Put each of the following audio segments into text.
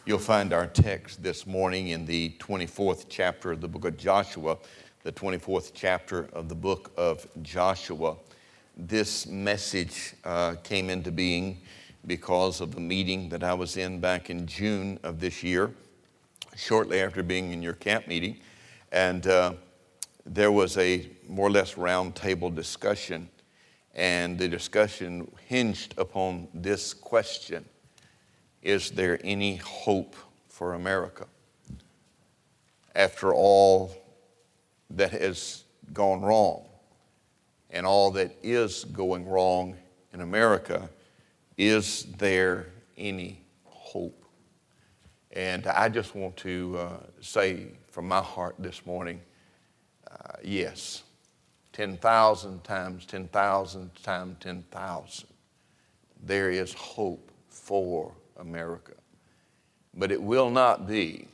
You'll find our text this morning in the 24th chapter of the book of Joshua, the 24th chapter of the book of Joshua. This message came into being because of the meeting that I was in back in June of this year, shortly after being in your camp meeting. And there was a more or less round table discussion, and the discussion hinged upon this question: is there any hope for America? After all that has gone wrong and all that is going wrong in America, is there any hope? And I just want to say from my heart this morning, yes. 10,000 times 10,000 times 10,000. There is hope for America. But it will not be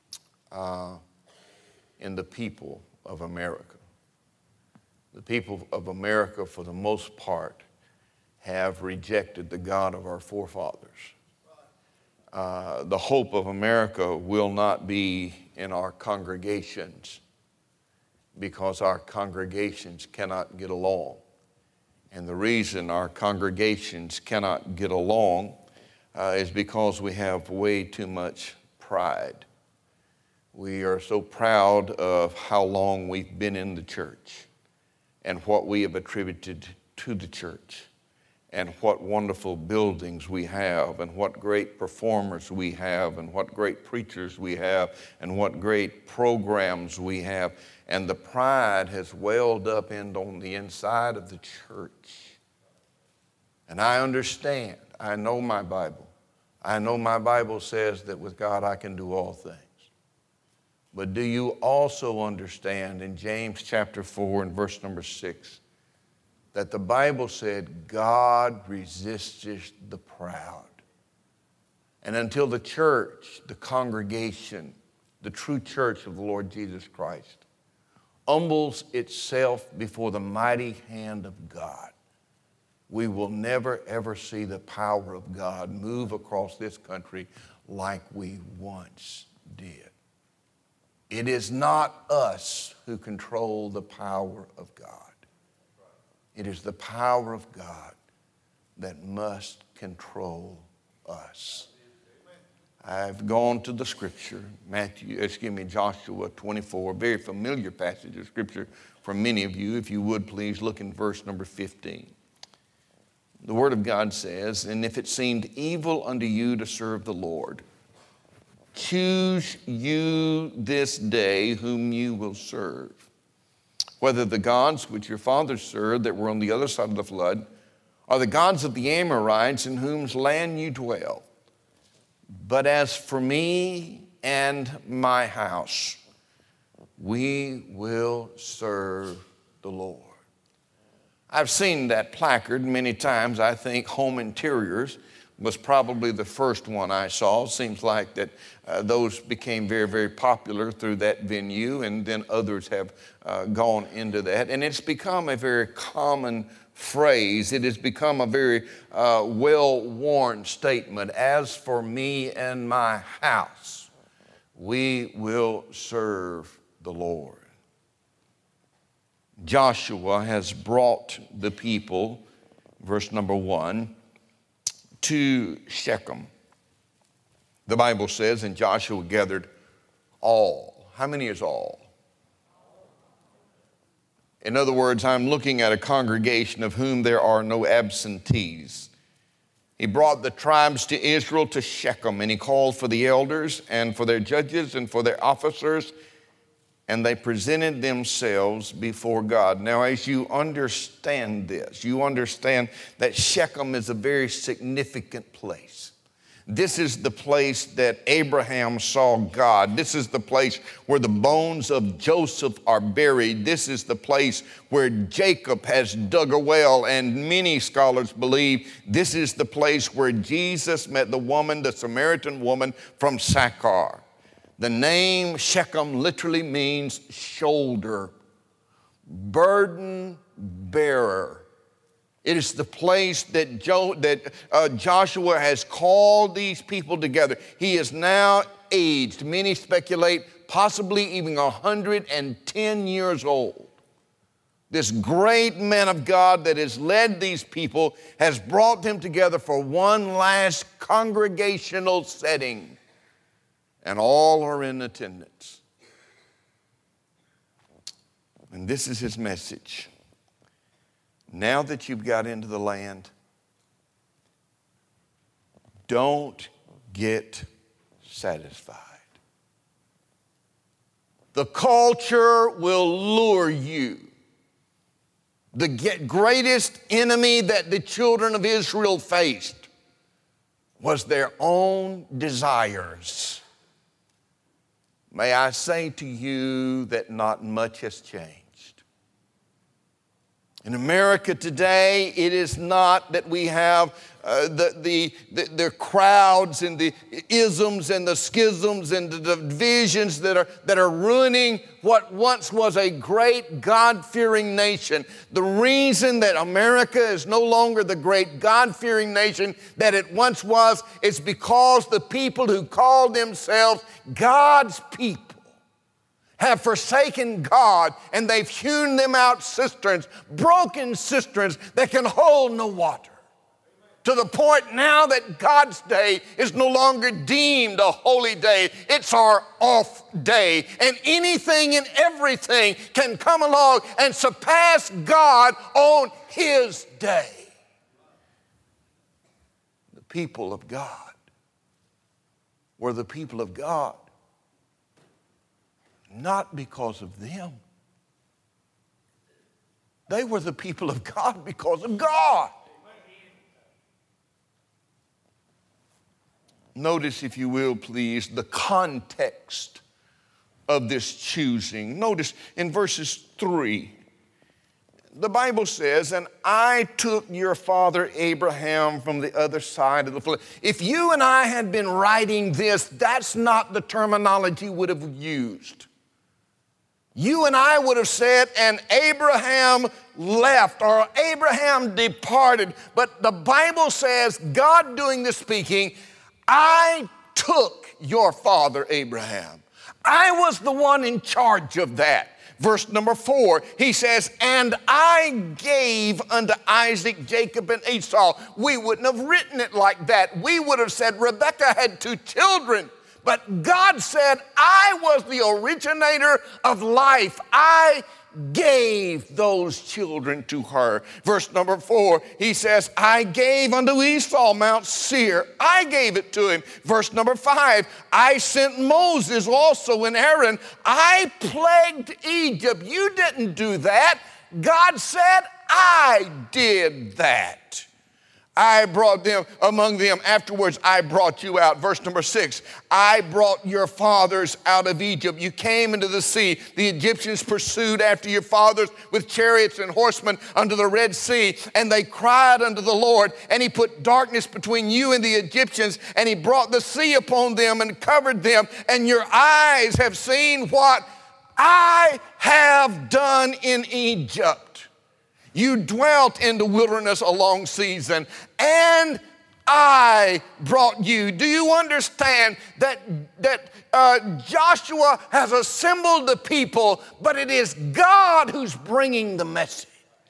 in the people of America. The people of America, for the most part, have rejected the God of our forefathers. The hope of America will not be in our congregations, because our congregations cannot get along. And the reason our congregations cannot get along is because we have way too much pride. We are so proud of how long we've been in the church and what we have attributed to the church and what wonderful buildings we have and what great performers we have and what great preachers we have and what great programs we have. And the pride has welled up on the inside of the church. And I understand. I know my Bible. I know my Bible says that with God I can do all things. But do you also understand in James chapter 4 and verse number 6 that the Bible said God resisteth the proud? And until the church, the congregation, the true church of the Lord Jesus Christ humbles itself before the mighty hand of God, we will never, ever see the power of God move across this country like we once did. It is not us who control the power of God. It is the power of God that must control us. I've gone to the scripture, Joshua 24, a very familiar passage of scripture for many of you. If you would please look in verse number 15. The Word of God says, "And if it seemed evil unto you to serve the Lord, choose you this day whom you will serve, whether the gods which your fathers served that were on the other side of the flood, or the gods of the Amorites in whose land you dwell. But as for me and my house, we will serve the Lord." I've seen that placard many times. I think home interiors was probably the first one I saw. It seems like that those became very, very popular through that venue, and then others have gone into that. And it's become a very common phrase. It has become a very well-worn statement. As for me and my house, we will serve the Lord. Joshua has brought the people, verse number 1, to Shechem. The Bible says, and Joshua gathered all. How many is all? In other words, I'm looking at a congregation of whom there are no absentees. He brought the tribes to Israel to Shechem, and he called for the elders and for their judges and for their officers, and they presented themselves before God. Now, as you understand this, you understand that Shechem is a very significant place. This is the place that Abraham saw God. This is the place where the bones of Joseph are buried. This is the place where Jacob has dug a well, and many scholars believe this is the place where Jesus met the woman, the Samaritan woman from Sychar. The name Shechem literally means shoulder, burden bearer. It is the place that Joshua has called these people together. He is now aged, many speculate, possibly even 110 years old. This great man of God that has led these people has brought them together for one last congregational setting, and all are in attendance. And this is his message. Now that you've got into the land, don't get satisfied. The culture will lure you. The greatest enemy that the children of Israel faced was their own desires. May I say to you that not much has changed. In America today, it is not that we have the crowds and the isms and the schisms and the divisions that are ruining what once was a great God-fearing nation. The reason that America is no longer the great God-fearing nation that it once was is because the people who called themselves God's people have forsaken God, and they've hewn them out cisterns, broken cisterns that can hold no water. To the point now that God's day is no longer deemed a holy day. It's our off day. And anything and everything can come along and surpass God on his day. The people of God were the people of God. Not because of them. They were the people of God because of God. Notice, if you will, please, the context of this choosing. Notice in verses 3, the Bible says, and I took your father Abraham from the other side of the flood. If you and I had been writing this, that's not the terminology we would have used. You and I would have said, and Abraham left, or Abraham departed. But the Bible says, God doing the speaking, I took your father Abraham. I was the one in charge of that. Verse number 4, he says, and I gave unto Isaac, Jacob, and Esau. We wouldn't have written it like that. We would have said Rebekah had 2 children. But God said, I was the originator of life. I gave those children to her. Verse number 4, he says, I gave unto Esau Mount Seir. I gave it to him. Verse number 5, I sent Moses also and Aaron. I plagued Egypt. You didn't do that. God said, I did that. I brought them among them. Afterwards, I brought you out. Verse number 6, I brought your fathers out of Egypt. You came into the sea. The Egyptians pursued after your fathers with chariots and horsemen unto the Red Sea. And they cried unto the Lord, and he put darkness between you and the Egyptians, and he brought the sea upon them and covered them. And your eyes have seen what I have done in Egypt. You dwelt in the wilderness a long season, and I brought you. Do you understand that Joshua has assembled the people, but it is God who's bringing the message?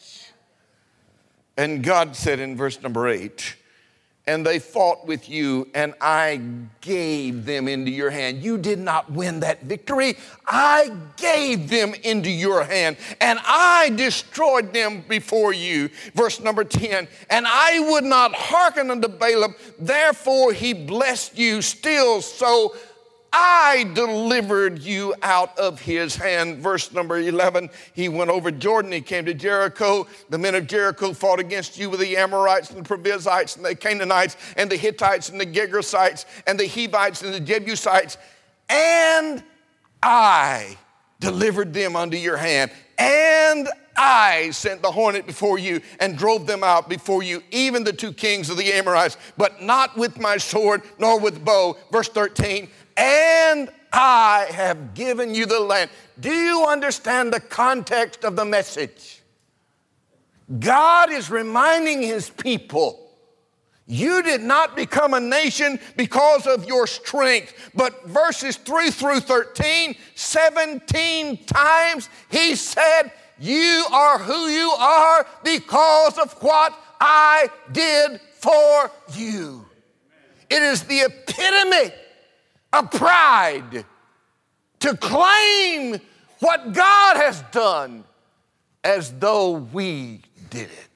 And God said in verse number 8, and they fought with you, and I gave them into your hand. You did not win that victory. I gave them into your hand, and I destroyed them before you. Verse number 10, and I would not hearken unto Balaam, therefore he blessed you still, so I delivered you out of his hand. Verse number 11, he went over Jordan, he came to Jericho. The men of Jericho fought against you with the Amorites and the Perizzites and the Canaanites and the Hittites and the Girgashites and the Hivites and the Jebusites. And I delivered them unto your hand. And I sent the hornet before you and drove them out before you, even the 2 kings of the Amorites, but not with my sword nor with bow. Verse 13, and I have given you the land. Do you understand the context of the message? God is reminding his people, you did not become a nation because of your strength. But verses 3 through 13, 17 times he said, you are who you are because of what I did for you. It is the epitome of pride to claim what God has done as though we did it.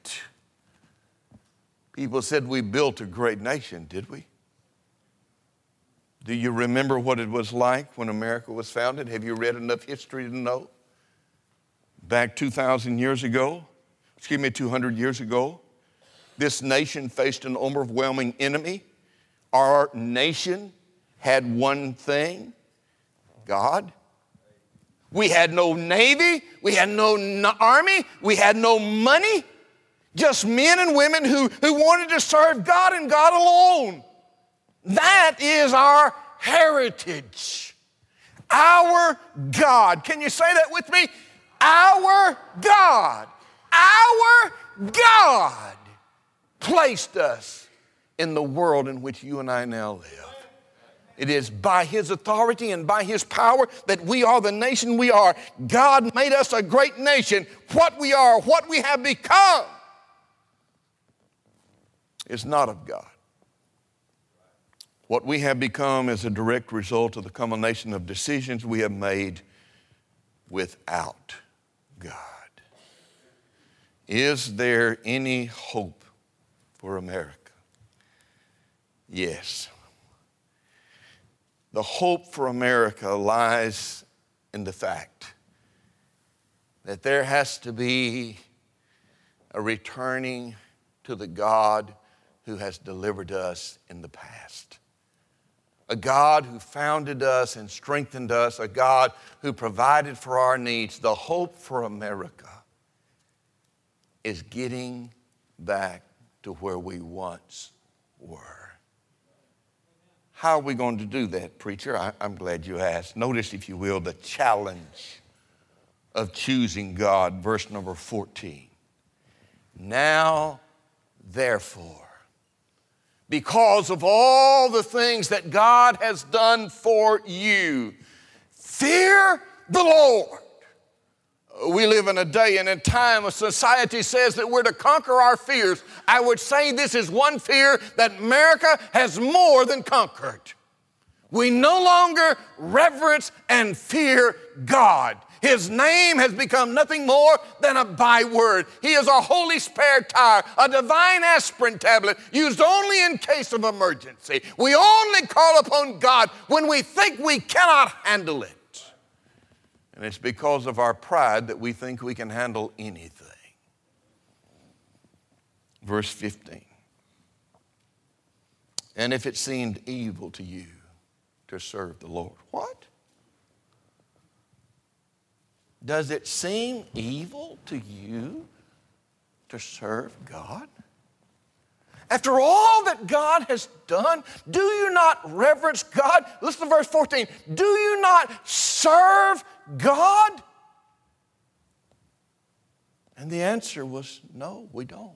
People said we built a great nation, did we? Do you remember what it was like when America was founded? Have you read enough history to know? Back 2,000 years ago, 200 years ago, this nation faced an overwhelming enemy. Our nation had one thing, God. We had no navy, we had no army, we had no money. Just men and women who wanted to serve God and God alone. That is our heritage. Our God. Can you say that with me? Our God. Our God placed us in the world in which you and I now live. It is by his authority and by his power that we are the nation we are. God made us a great nation. What we are, what we have become, is not of God. What we have become is a direct result of the culmination of decisions we have made without God. Is there any hope for America? Yes. The hope for America lies in the fact that there has to be a returning to the God who has delivered us in the past. A God who founded us and strengthened us, a God who provided for our needs. The hope for America is getting back to where we once were. How are we going to do that, preacher? I'm glad you asked. Notice, if you will, the challenge of choosing God, verse number 14. Now, therefore, because of all the things that God has done for you, fear the Lord. We live in a day and a time when society says that we're to conquer our fears. I would say this is one fear that America has more than conquered. We no longer reverence and fear God. His name has become nothing more than a byword. He is a holy spare tire, a divine aspirin tablet used only in case of emergency. We only call upon God when we think we cannot handle it. And it's because of our pride that we think we can handle anything. Verse 15. And if it seemed evil to you to serve the Lord. What? Does it seem evil to you to serve God? After all that God has done, do you not reverence God? Listen to verse 14. Do you not serve God? And the answer was, no, we don't.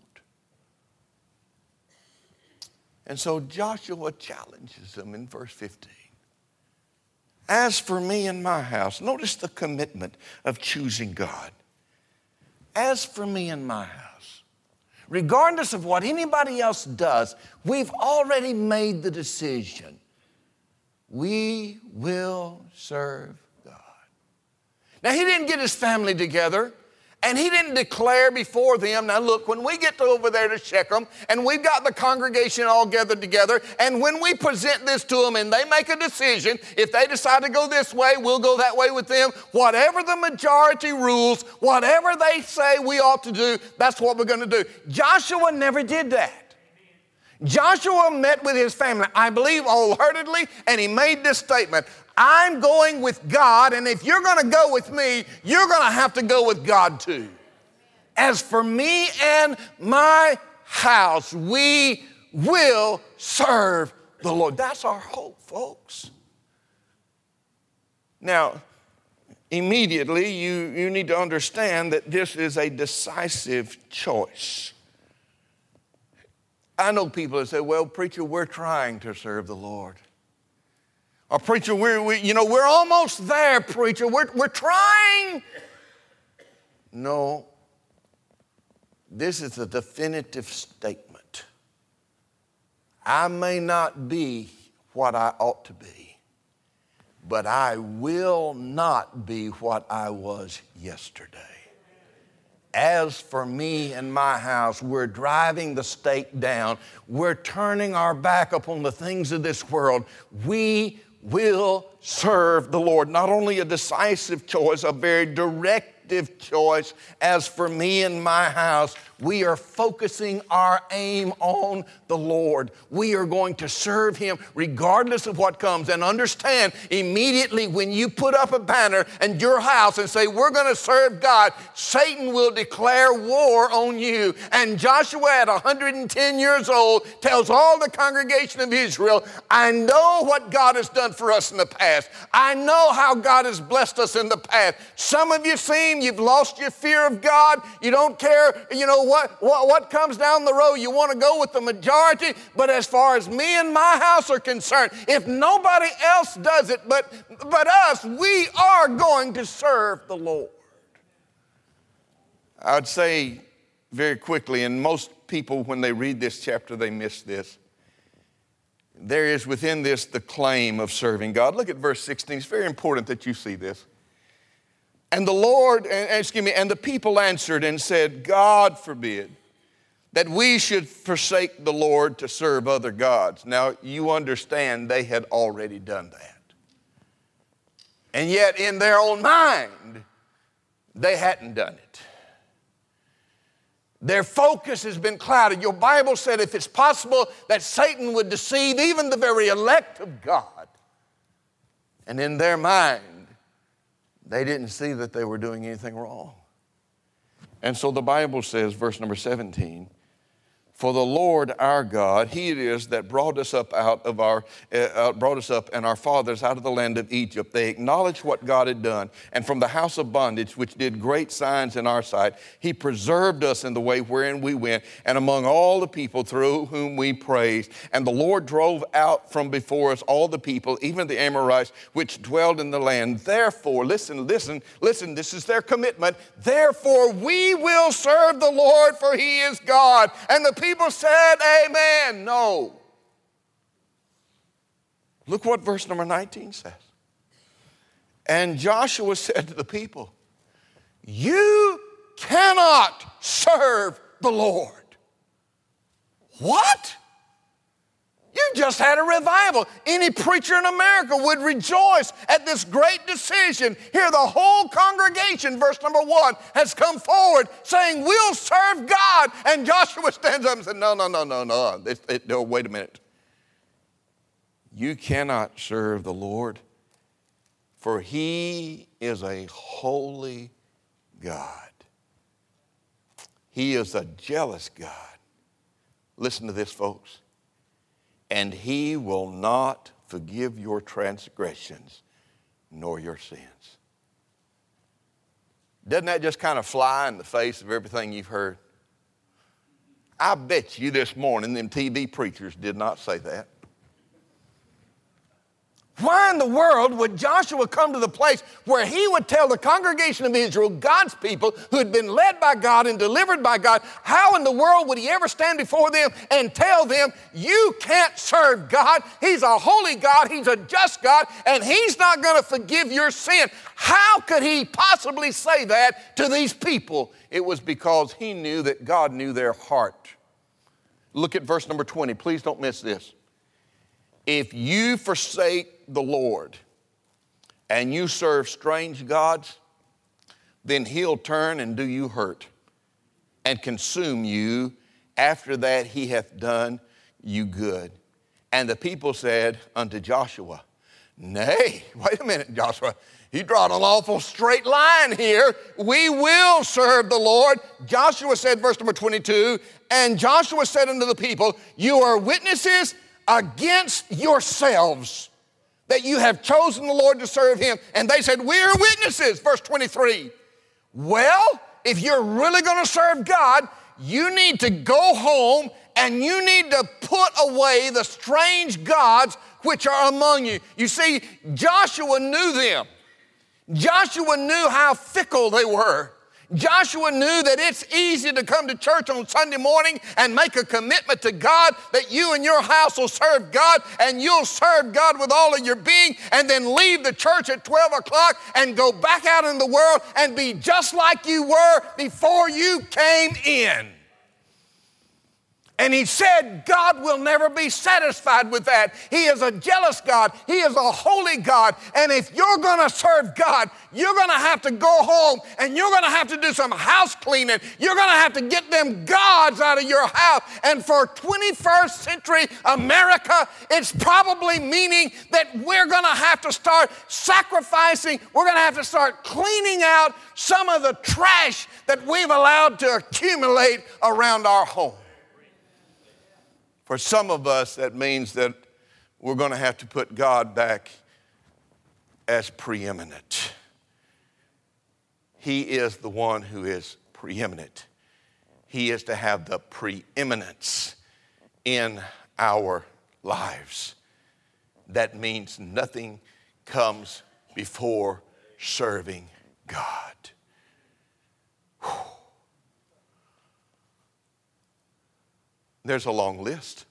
And so Joshua challenges them in verse 15. As for me and my house, notice the commitment of choosing God. As for me and my house, regardless of what anybody else does, we've already made the decision. We will serve God. Now, he didn't get his family together, and he didn't declare before them, now look, when we get over there to Shechem, and we've got the congregation all gathered together, and when we present this to them and they make a decision, if they decide to go this way, we'll go that way with them. Whatever the majority rules, whatever they say we ought to do, that's what we're going to do. Joshua never did that. Joshua met with his family, I believe wholeheartedly, and he made this statement: I'm going with God, and if you're going to go with me, you're going to have to go with God too. As for me and my house, we will serve the Lord. That's our hope, folks. Now, immediately you need to understand that this is a decisive choice. I know people that say, well, preacher, we're trying to serve the Lord. Or preacher, we're almost there, preacher. We're trying. No, this is a definitive statement. I may not be what I ought to be, but I will not be what I was yesterday. As for me and my house, we're driving the stake down. We're turning our back upon the things of this world. We will serve the Lord. Not only a decisive choice, a very directive choice. As for me and my house, we are focusing our aim on the Lord. We are going to serve Him regardless of what comes. And understand, immediately when you put up a banner in your house and say, we're going to serve God, Satan will declare war on you. And Joshua, at 110 years old, tells all the congregation of Israel, I know what God has done for us in the past. I know how God has blessed us in the past. Some of you seem you've lost your fear of God. You don't care, what comes down the road. You want to go with the majority. But as far as me and my house are concerned, if nobody else does it but us, we are going to serve the Lord. I'd say very quickly, and most people when they read this chapter, they miss this. There is within this the claim of serving God. Look at verse 16. It's very important that you see this. And the people answered and said, God forbid that we should forsake the Lord to serve other gods. Now, you understand they had already done that. And yet, in their own mind, they hadn't done it. Their focus has been clouded. Your Bible said if it's possible that Satan would deceive even the very elect of God. And in their mind, they didn't see that they were doing anything wrong. And so the Bible says, verse number 17, for the Lord our God, He it is that brought us up and our fathers out of the land of Egypt. They acknowledged what God had done, and from the house of bondage, which did great signs in our sight, He preserved us in the way wherein we went, and among all the people through whom we praised. And the Lord drove out from before us all the people, even the Amorites, which dwelled in the land. Therefore, listen, this is their commitment. Therefore, we will serve the Lord, for He is God. And the people said, amen. No. Look what verse number 19 says. And Joshua said to the people, you cannot serve the Lord. What? You just had a revival. Any preacher in America would rejoice at this great decision. Here the whole congregation, verse number 1, has come forward saying, we'll serve God. And Joshua stands up and says, no, wait a minute. You cannot serve the Lord, for He is a holy God. He is a jealous God. Listen to this, folks. And He will not forgive your transgressions nor your sins. Doesn't that just kind of fly in the face of everything you've heard? I bet you this morning them TV preachers did not say that. Why in the world would Joshua come to the place where he would tell the congregation of Israel, God's people who had been led by God and delivered by God, how in the world would he ever stand before them and tell them, you can't serve God. He's a holy God. He's a just God, and He's not going to forgive your sin. How could he possibly say that to these people? It was because he knew that God knew their heart. Look at verse number 20. Please don't miss this. If you forsake the Lord and you serve strange gods, then He'll turn and do you hurt and consume you. After that He hath done you good. And the people said unto Joshua, nay, wait a minute, Joshua. You drawn an awful straight line here. We will serve the Lord. Joshua said, verse number 22, and Joshua said unto the people, you are witnesses against yourselves that you have chosen the Lord to serve him? And they said, we are witnesses, verse 23. Well, if you're really going to serve God, you need to go home and you need to put away the strange gods which are among you. You see, Joshua knew them. Joshua knew how fickle they were. Joshua knew that it's easy to come to church on Sunday morning and make a commitment to God that you and your house will serve God, and you'll serve God with all of your being, and then leave the church at 12 o'clock and go back out in the world and be just like you were before you came in. And he said, God will never be satisfied with that. He is a jealous God. He is a holy God. And if you're going to serve God, you're going to have to go home and you're going to have to do some house cleaning. You're going to have to get them gods out of your house. And for 21st century America, it's probably meaning that we're going to have to start sacrificing. We're going to have to start cleaning out some of the trash that we've allowed to accumulate around our home. For some of us, that means that we're going to have to put God back as preeminent. He is the one who is preeminent. He is to have the preeminence in our lives. That means nothing comes before serving God. Whew. There's a long list.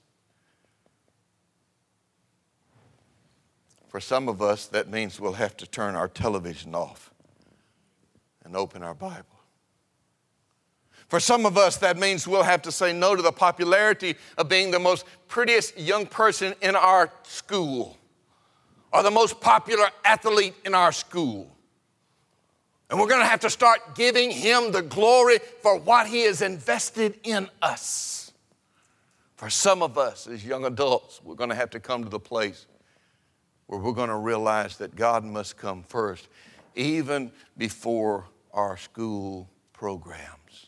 For some of us, that means we'll have to turn our television off and open our Bible. For some of us, that means we'll have to say no to the popularity of being the most prettiest young person in our school or the most popular athlete in our school. And we're going to have to start giving him the glory for what he has invested in us. For some of us as young adults, we're going to have to come to the place where we're going to realize that God must come first, even before our school programs.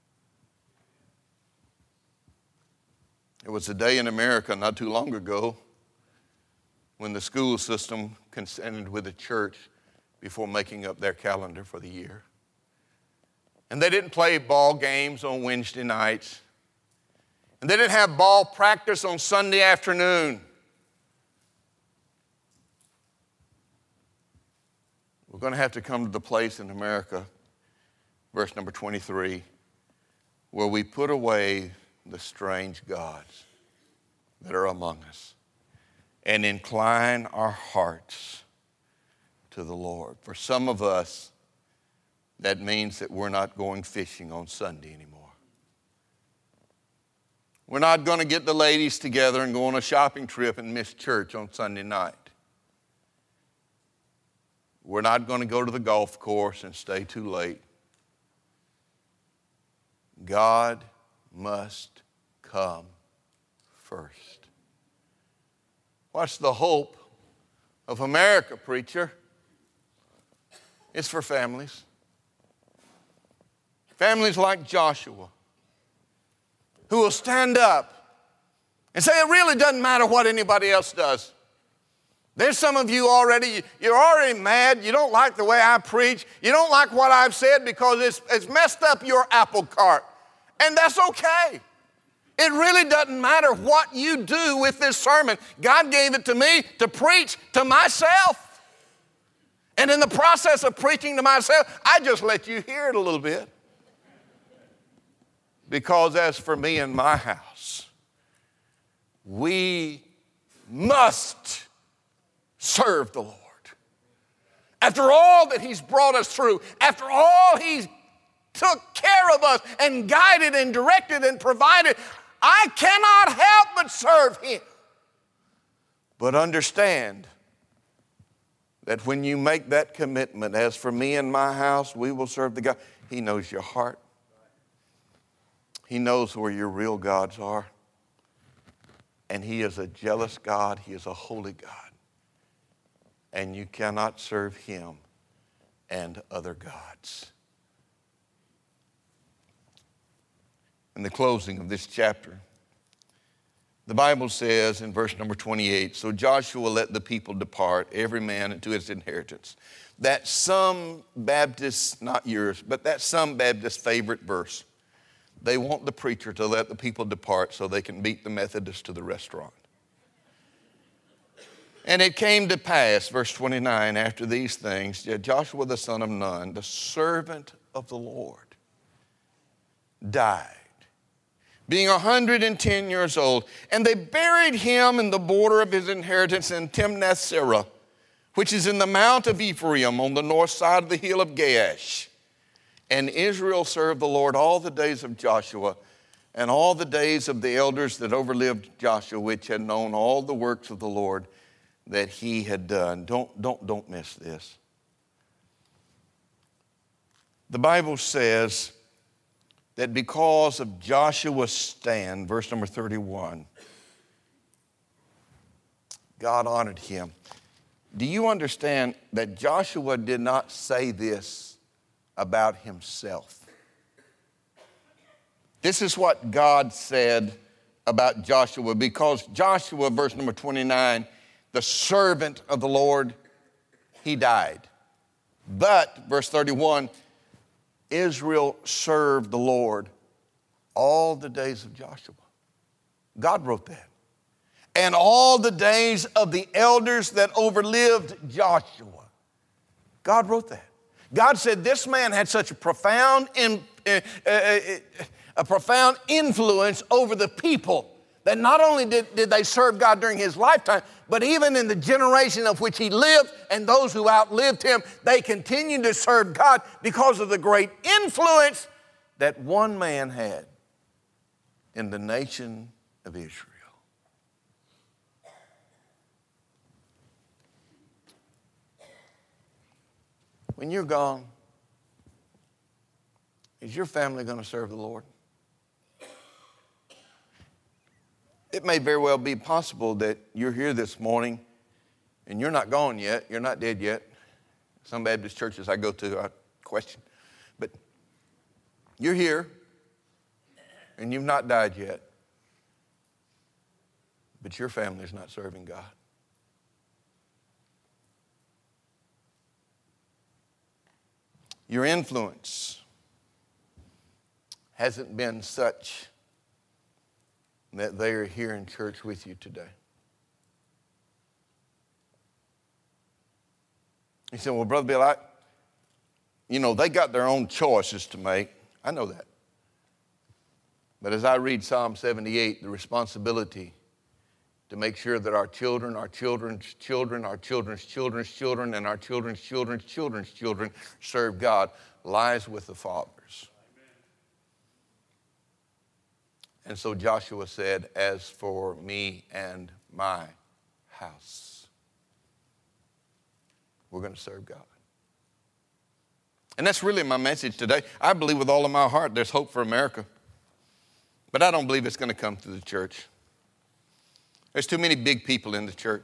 There was a day in America not too long ago when the school system consented with the church before making up their calendar for the year. And they didn't play ball games on Wednesday nights. And they didn't have ball practice on Sunday afternoon. We're going to have to come to the place in America, verse number 23, where we put away the strange gods that are among us and incline our hearts to the Lord. For some of us, that means that we're not going fishing on Sunday anymore. We're not going to get the ladies together and go on a shopping trip and miss church on Sunday night. We're not going to go to the golf course and stay too late. God must come first. What's the hope of America, preacher? It's for families. Families like Joshua, who will stand up and say, it really doesn't matter what anybody else does. There's some of you already, you're already mad. You don't like the way I preach. You don't like what I've said because it's messed up your apple cart. And that's okay. It really doesn't matter what you do with this sermon. God gave it to me to preach to myself. And in the process of preaching to myself, I just let you hear it a little bit. Because as for me and my house, we must serve the Lord. After all that he's brought us through, after all he's took care of us and guided and directed and provided, I cannot help but serve him. But understand that when you make that commitment, as for me and my house, we will serve the God, he knows your heart. He knows where your real gods are. And he is a jealous God. He is a holy God. And you cannot serve him and other gods. In the closing of this chapter, The Bible says in verse number 28, so Joshua let the people depart, every man into his inheritance. That some Baptists, not yours, but that's some Baptist favorite verse. They want the preacher to let the people depart so they can beat the Methodists to the restaurant. And it came to pass, verse 29, after these things, Joshua the son of Nun, the servant of the Lord, died, being 110 years old. And they buried him in the border of his inheritance in Timnath-serah, which is in the mount of Ephraim on the north side of the hill of Gaash. And Israel served the Lord all the days of Joshua and all the days of the elders that overlived Joshua, which had known all the works of the Lord that he had done. Don't miss this. The Bible says that because of Joshua's stand, verse number 31, God honored him. Do you understand that Joshua did not say this about himself? This is what God said about Joshua, because Joshua, verse number 29, the servant of the Lord, he died. But, verse 31, Israel served the Lord all the days of Joshua. God wrote that. And all the days of the elders that overlived Joshua. God wrote that. God said this man had such a profound influence over the people that not only did they serve God during his lifetime, but even in the generation of which he lived and those who outlived him, they continued to serve God because of the great influence that one man had in the nation of Israel. When you're gone, is your family going to serve the Lord? It may very well be possible that you're here this morning and you're not gone yet, you're not dead yet. Some Baptist churches I go to, I question. But you're here and you've not died yet. But your family's not serving God. Your influence hasn't been such that they are here in church with you today. He said, well, Brother Bill, they got their own choices to make. I know that. But as I read Psalm 78, the responsibility to make sure that our children, our children's children, our children's children's children, and our children's children's children's children serve God lies with the fathers. And so Joshua said, as for me and my house, we're going to serve God. And that's really my message today. I believe with all of my heart there's hope for America. But I don't believe it's going to come through the church. There's too many big people in the church.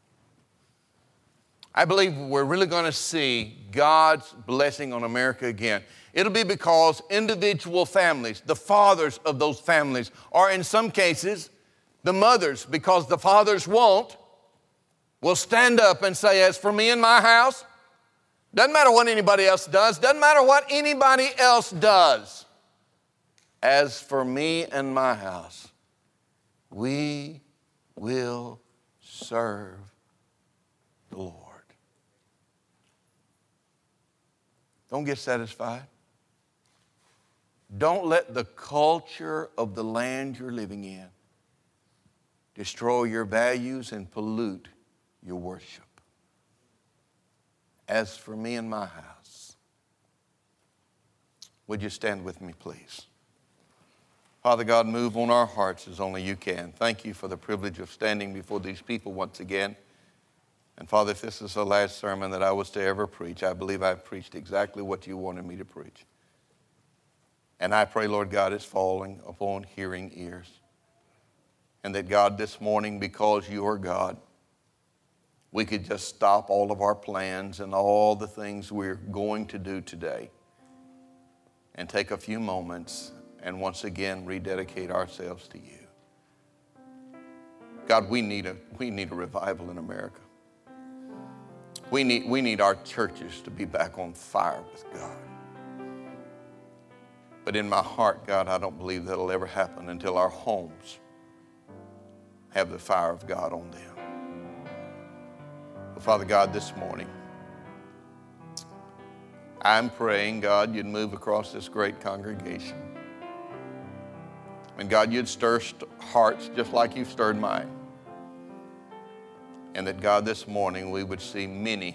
I believe we're really going to see God's blessing on America again. It'll be because individual families, the fathers of those families, or in some cases, the mothers, because the fathers won't, will stand up and say, as for me and my house, doesn't matter what anybody else does, doesn't matter what anybody else does. As for me and my house, we will serve the Lord. Don't get satisfied. Don't let the culture of the land you're living in destroy your values and pollute your worship. As for me and my house, would you stand with me, please? Father God, move on our hearts as only you can. Thank you for the privilege of standing before these people once again. And Father, if this is the last sermon that I was to ever preach, I believe I've preached exactly what you wanted me to preach. And I pray, Lord God, it's falling upon hearing ears. And that God, this morning, because you are God, we could just stop all of our plans and all the things we're going to do today and take a few moments and once again rededicate ourselves to you. God, we need a revival in America. We need our churches to be back on fire with God. But in my heart, God, I don't believe that'll ever happen until our homes have the fire of God on them. Well, Father God, this morning, I'm praying, God, you'd move across this great congregation. And God, you'd stir hearts just like you've stirred mine. And that, God, this morning we would see many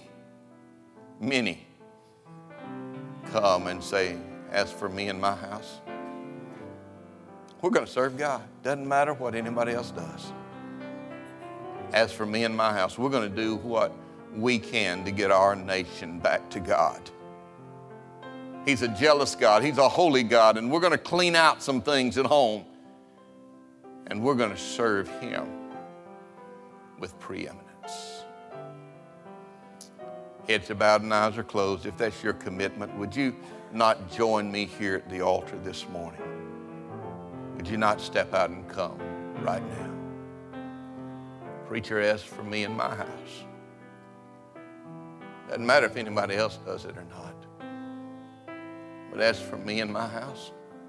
come and say, as for me and my house, we're going to serve God. Doesn't matter what anybody else does. As for me and my house, we're going to do what we can to get our nation back to God. He's a jealous God. He's a holy God. And we're going to clean out some things at home. And we're going to serve Him with preeminence. Heads are bowed and eyes are closed. If that's your commitment, would you not join me here at the altar this morning? Would you not step out and come right now? Preacher, as for me and my house, doesn't matter if anybody else does it or not. But as for me and my house,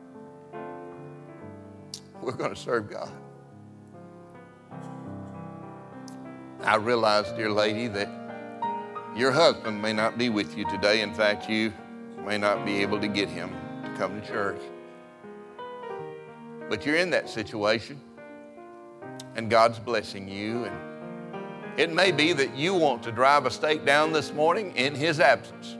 we're going to serve God. I realize, dear lady, that your husband may not be with you today. In fact, you may not be able to get him to come to church. But you're in that situation, and God's blessing you. And it may be that you want to drive a stake down this morning in His absence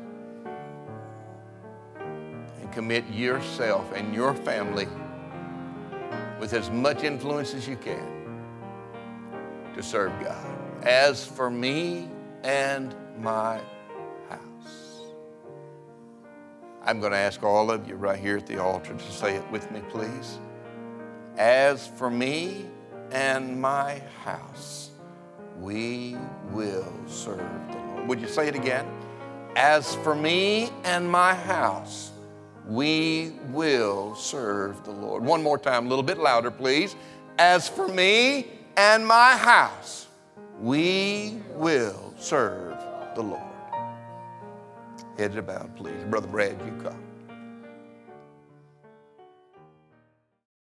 and commit yourself and your family with as much influence as you can to serve God. As for me and my house. I'm going to ask all of you right here at the altar to say it with me, please. As for me and my house, we will serve the Lord. Would you say it again? As for me and my house, we will serve the Lord. One more time, a little bit louder, please. As for me and my house, we will serve the Lord. Heads are bowed, please. Brother Brad, you come.